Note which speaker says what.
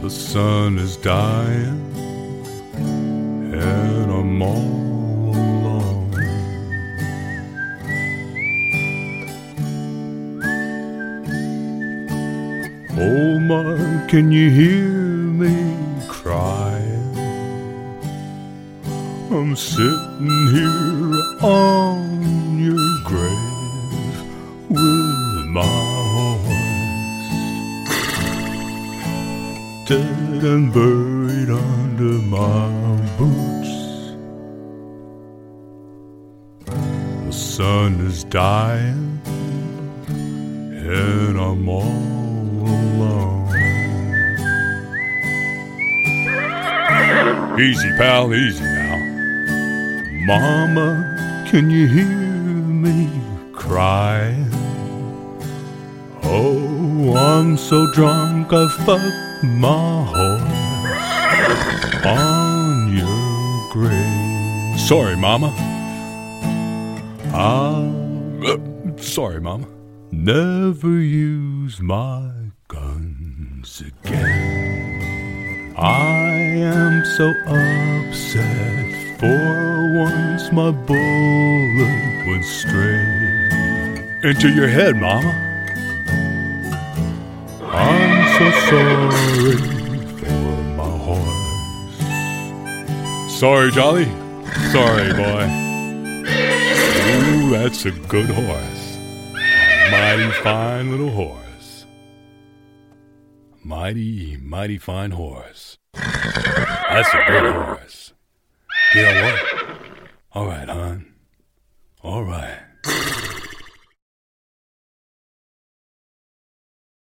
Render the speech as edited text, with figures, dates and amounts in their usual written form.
Speaker 1: The sun is dying and I'm all alone. Oh my, can you hear me crying? I'm sitting here on your grave with my horse, dead and buried under my boots. The sun is dying and I'm all alone. Easy, pal, easy now. Mama, can you hear me crying? Oh, I'm so drunk I fucked my horse on your grave. Sorry, Mama. Sorry, Mama. Never use my guns again. I am so upset. For once my bullet went straight into your head, Mama. I'm so sorry for my horse. Sorry, Jolly. Sorry, boy. Ooh, that's a good horse. A mighty fine little horse. Mighty, mighty fine horse. That's a good horse. You know what? All right, hon. All right.